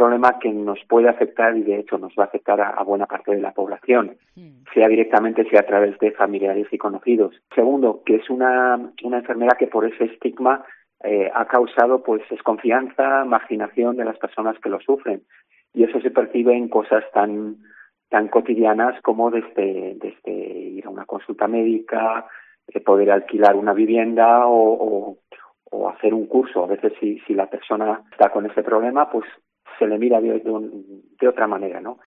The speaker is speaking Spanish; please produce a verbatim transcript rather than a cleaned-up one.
problema que nos puede afectar y de hecho nos va a afectar a, a buena parte de la población, mm. sea directamente, sea a través de familiares y conocidos. Segundo, que es una, una enfermedad que por ese estigma eh, ha causado pues desconfianza, marginación de las personas que lo sufren, y eso se percibe en cosas tan tan cotidianas como desde, desde ir a una consulta médica, eh, poder alquilar una vivienda o, o, o hacer un curso. A veces si, si la persona está con ese problema, pues se le mira de, de, un, de otra manera, ¿no?